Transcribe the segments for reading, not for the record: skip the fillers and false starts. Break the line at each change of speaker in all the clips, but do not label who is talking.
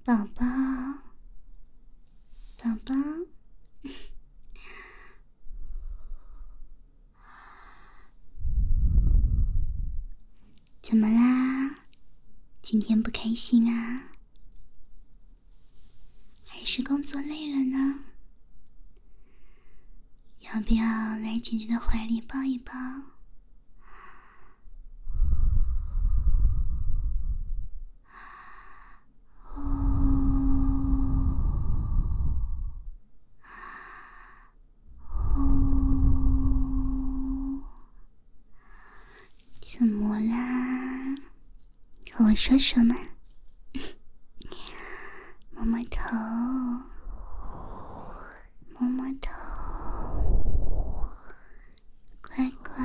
宝宝，宝宝，怎么啦？今天不开心啊？还是工作累了呢？要不要来姐姐的怀里抱一抱？怎么啦？和我说说嘛。摸摸头，摸摸头，乖乖。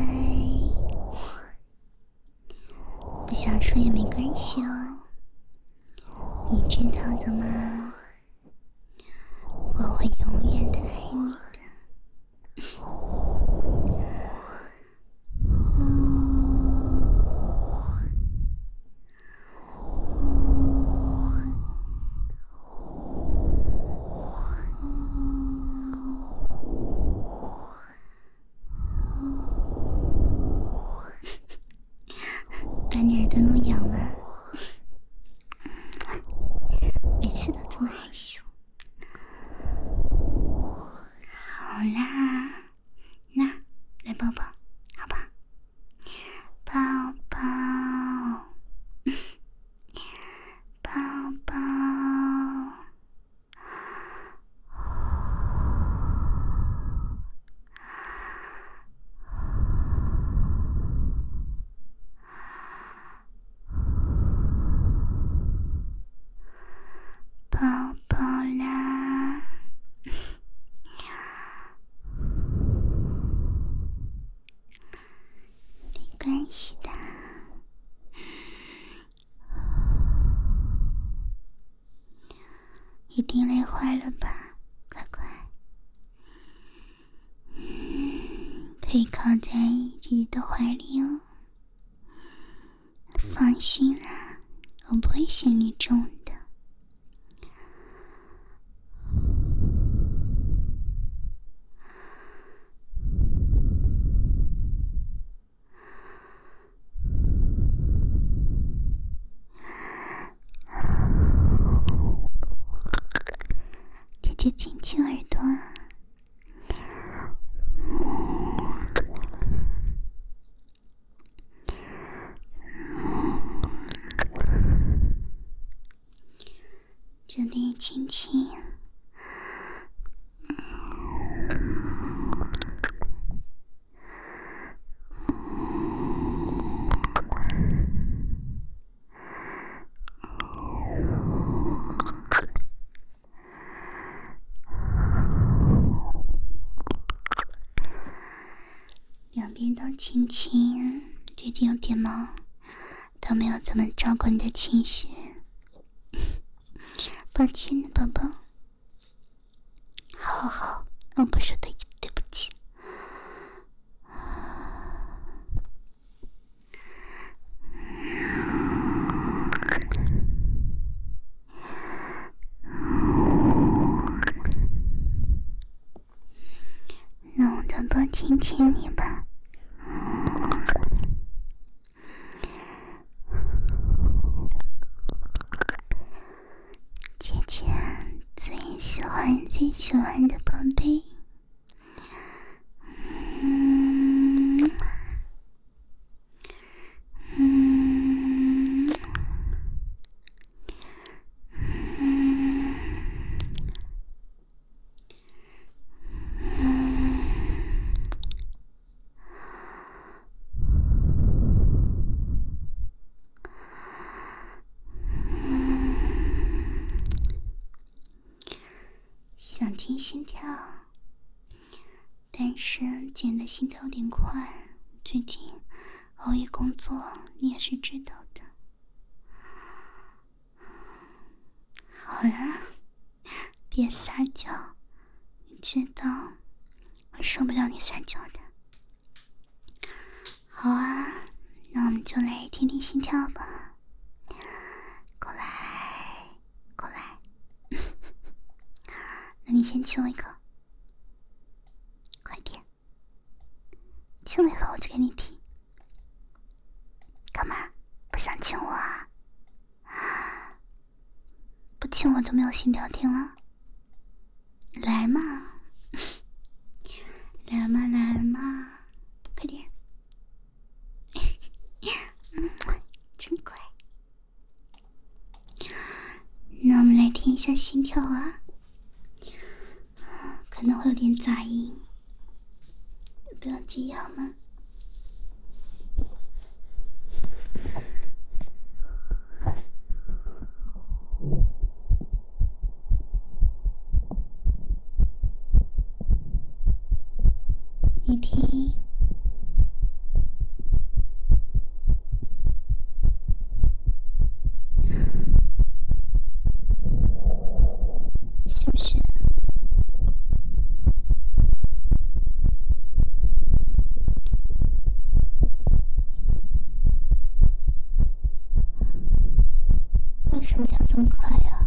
不想说也没关系哦，你知道的吗？我会永远的爱你的。把你耳朵弄痒了，每次都这么害羞。好啦，那来抱抱，好吧？抱抱，抱抱。抱抱啦！没关系的，一定累坏了吧，乖乖。可以靠在姐姐的怀里哦。放心啦，我不会嫌你重的。姐姐亲亲耳朵。这边亲亲。两边都亲亲，最近有点忙，都没有怎么照顾你的情绪，抱歉宝宝。好好，我不说对不起。让我多多亲亲你吧。姐姐最喜欢的宝贝。想听心跳，但是姐的心跳有点快，最近熬夜工作，你也是知道的。好啦，别撒娇，你知道我受不了你撒娇的。好啊，那我们就来听听心跳吧。过来， 那你先亲我一个，快点，亲了以后我就给你听。干嘛？不想亲我啊？不亲我就没有心跳听了？来嘛，来嘛来嘛，快点！真乖。那我们来听一下心跳啊，可能会有点杂音，不要介意好吗？你听，是不是？为什么跳这么快呀？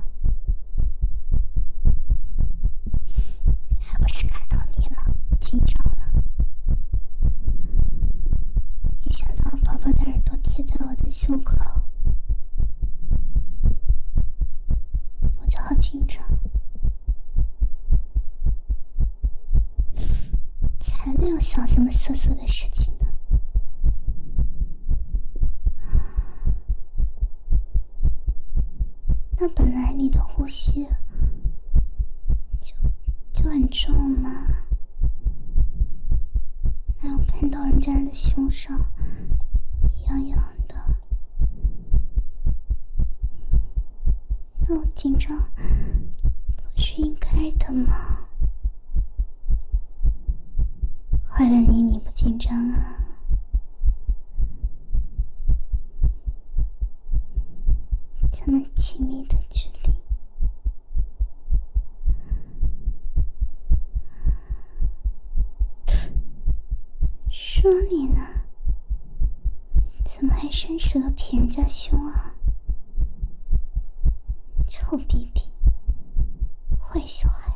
还不是看到你了，紧张了。一想到宝宝的耳朵贴在我的胸口，我就好紧张。才没有想什么色色的事情呢。那本来你的呼吸就很重嘛，哪有看到人家的胸上痒痒的？那我紧张不是应该的吗？坏了你不紧张啊？这么亲密的距离，说你呢，怎么还伸舌头舔人家胸啊？臭弟弟，坏小孩！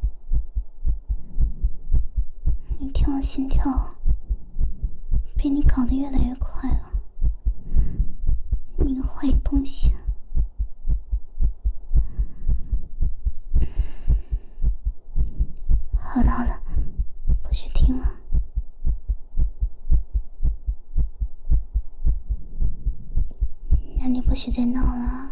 你听我心跳被你搞得越来越快了，你个坏东西！好了好了，不许听了。那你不许再闹了。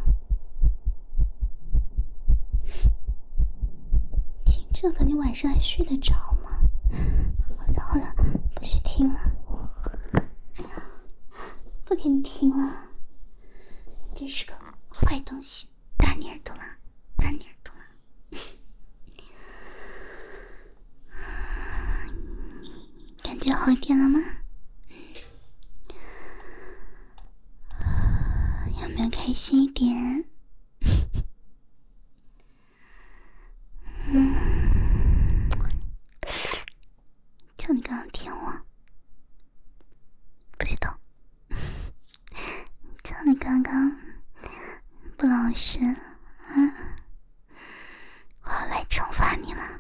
听这个你晚上还睡得着吗？好了好了，不许听了。哎呀，不给你听了，真是个坏东西！打你耳朵了，打你耳朵了。感觉好一点了吗？有没有开心一点？就你刚刚舔我，不许动！就你刚刚不老实，我要来惩罚你了。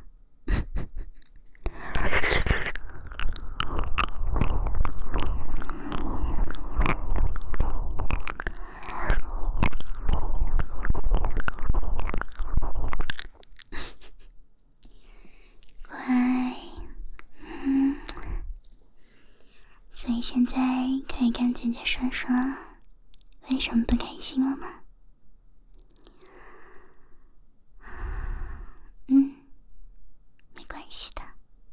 所以现在可以跟姐姐说说为什么不开心了吗？没关系的。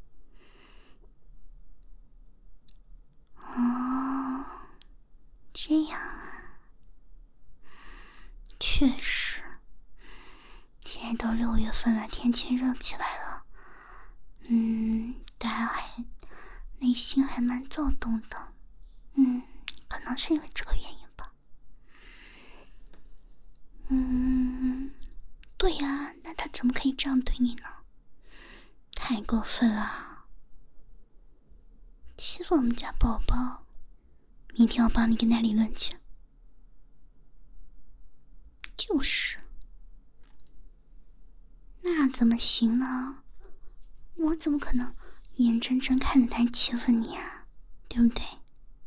哦，这样啊。确实，现在都6月份了，天气热起来了。大家还内心还蛮躁动的。可能是因为这个原因吧。对呀，那他怎么可以这样对你呢？太过分了！欺负我们家宝宝，明天我帮你跟他理论去。就是，那怎么行呢？我怎么可能眼睁睁看着他欺负你啊？对不对？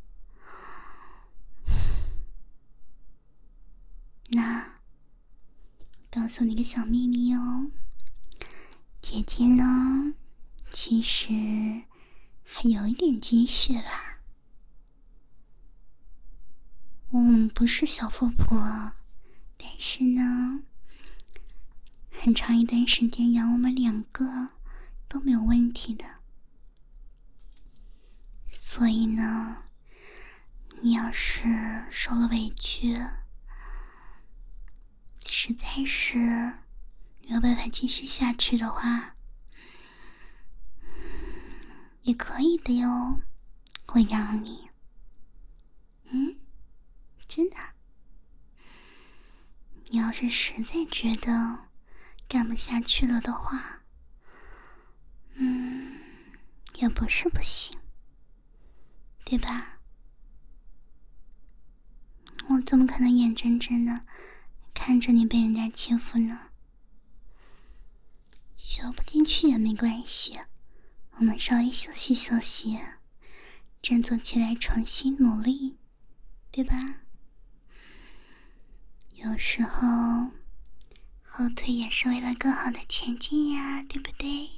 那告诉你个小秘密哦，姐姐呢，其实还有一点积蓄啦。不是小富婆，但是呢，很长一段时间养我们2个都没有问题的。所以呢，你要是受了委屈，实在是没有办法继续下去的话，也可以的哟，我养你。真的。你要是实在觉得干不下去了的话，也不是不行，对吧？我怎么可能眼睁睁的看着你被人家欺负呢？学不进去也没关系，我们稍微休息休息，振作起来重新努力，对吧？有时候后退也是为了更好的前进呀，对不对？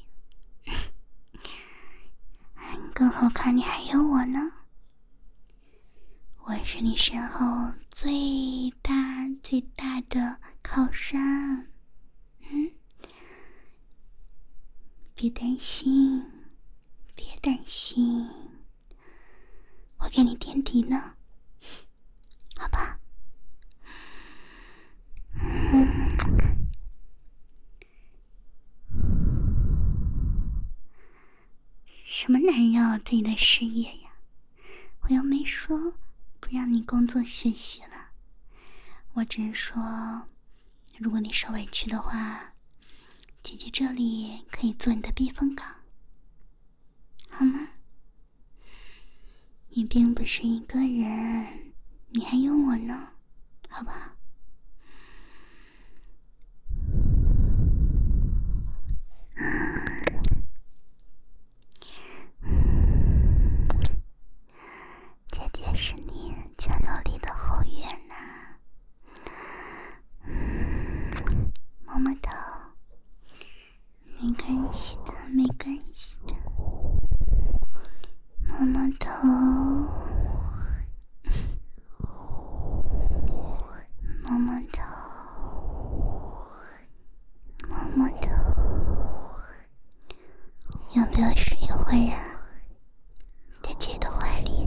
更何况你还有我呢，我是你身后最大最大的靠山。别担心，别担心，我给你垫底呢，好吧？什么男人要有自己的事业呀？我又没说不让你工作学习了，我只是说，如果你受委屈的话，姐姐这里可以做你的避风港，好吗？你并不是一个人，你还有我呢，好不好？姐姐是你家有里的后院呐，摸摸头，没关系的，没关系的，摸摸头，摸摸头，摸摸头，要不要睡一会儿啊？在姐的怀里。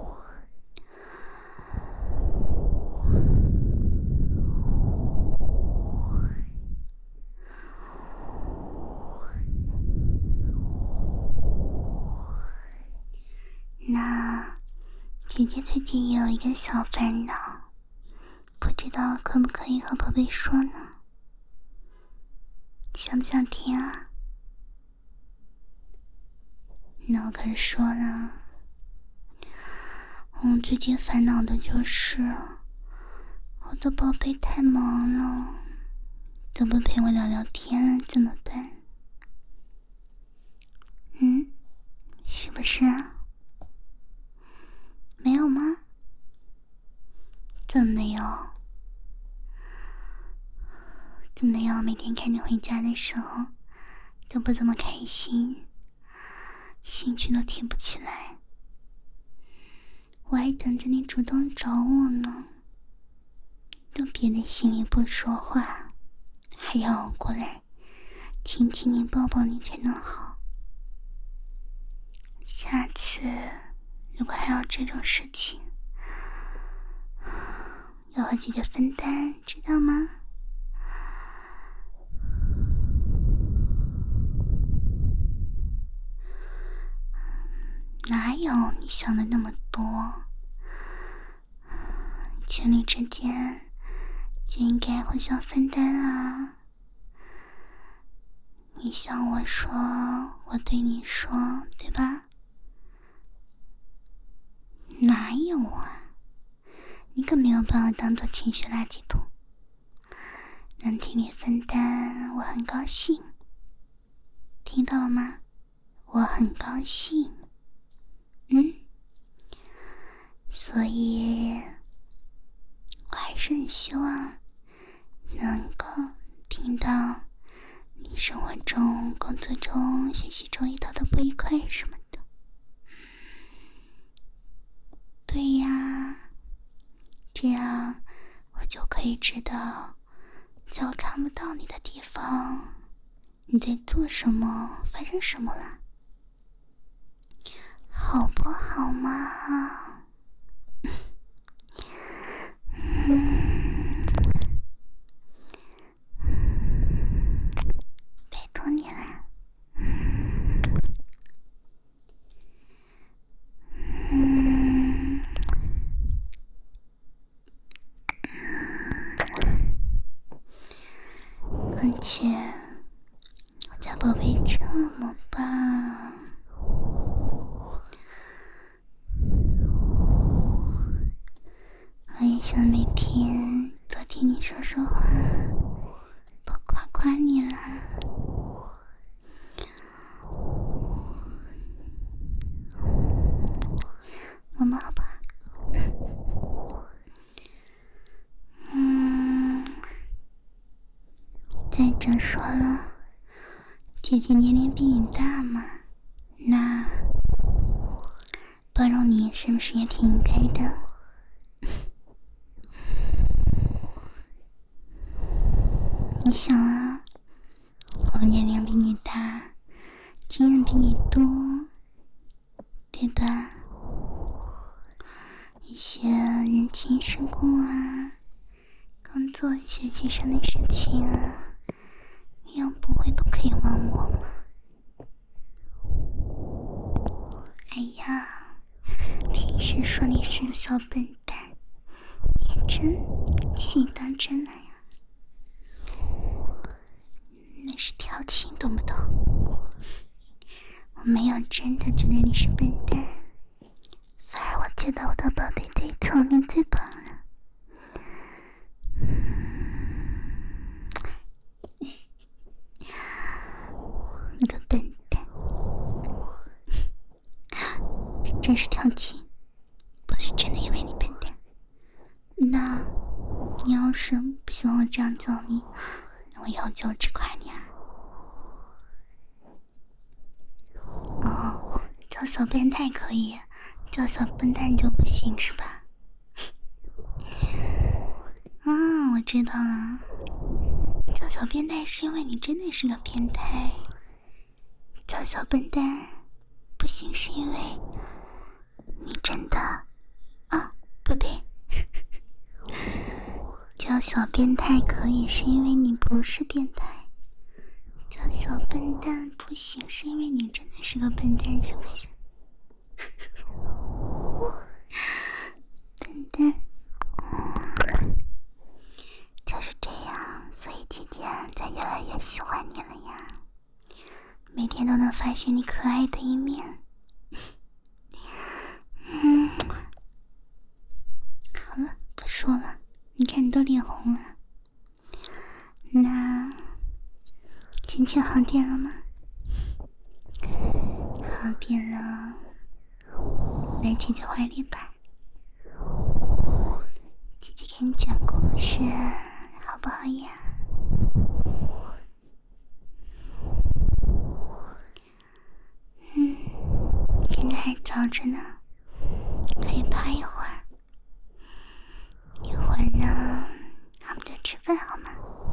那姐姐最近也有一个小烦恼，不知道可不可以和宝贝说呢？想不想听啊？那我可是说了，我最近烦恼的就是我的宝贝太忙了，都不陪我聊聊天了，怎么办？是不是啊？没有吗？怎么没有？怎么没有？每天看你回家的时候都不怎么开心，兴趣都提不起来，我还等着你主动找我呢，都憋在心里不说话，还要我过来亲亲你抱抱你才能好。下次如果还有这种事情，要和姐姐分担，知道吗？哪有你想的那么多？情侣之间就应该互相分担啊！你向我说，我对你说，对吧？哪有啊？你可没有把我当做情绪垃圾桶，能替你分担，我很高兴， 听到了吗？我很高兴。所以我还是很希望能够听到你生活中、工作中、学习中遇到的不愉快什么的。对呀，这样我就可以知道，在我看不到你的地方，你在做什么，发生什么了，好不好嘛？拜托你了。而且我家宝贝这么棒，我也想每天多听你说说话，多夸夸你了。摸摸好不好？再者说了，姐姐年龄比你大嘛，那包容你是不是也挺应该的？你想啊，我年龄比你大，经验比你多，对吧？一些人情世故啊，工作学习上的事情啊，你要不会都可以问我吗？哎呀，平时说你是个小笨蛋，你真气当真了呀？那是调情，懂不懂？我没有真的觉得你是笨蛋，反而我觉得我的宝贝最聪明最棒了。你个笨蛋，真是调情，不是真的因为你笨蛋。那你要是不希望我这样叫你，那我以后就只夸你啊。哦，叫小变态可以，叫小笨蛋就不行是吧？我知道了，叫小变态是因为你真的是个变态，叫小笨蛋不行是因为你真的不对，叫小变态可以是因为你不是变态，叫小笨蛋不行是因为你真的是个笨蛋，是不是？笨蛋，就是这样，所以姐姐才越来越喜欢你了呀，每天都能发现你可爱的一面。好了，不说了，你看你都脸红了，那心情好点了吗？好点了，来姐姐怀里吧，姐姐给你讲故事，好不好呀？现在还早着呢，可以趴一会儿，一会儿呢，我们就吃饭好吗？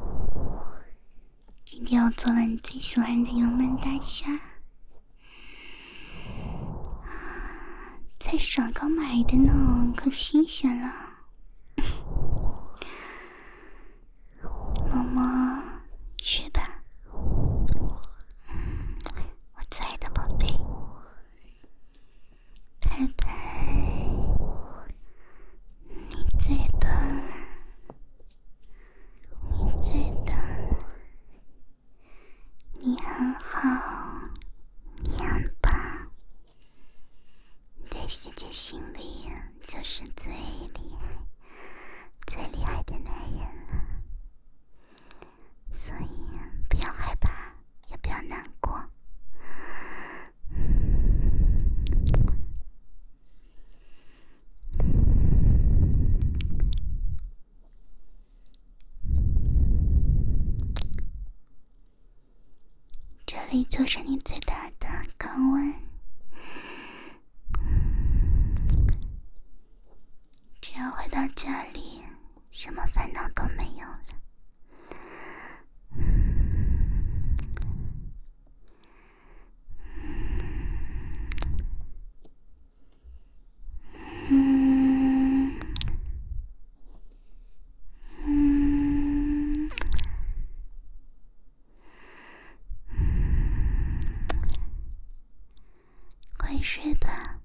今天我做了你最喜欢的油焖大虾，菜市场刚买的呢，可新鲜了。毛毛，睡吧，我最爱的宝贝，拍拍，你最棒了，你最棒了，你很好，你很棒，在姐姐心里就是最厉害里做上你最大的肛吻，只要回到家里，什么烦恼都没有了。快睡吧，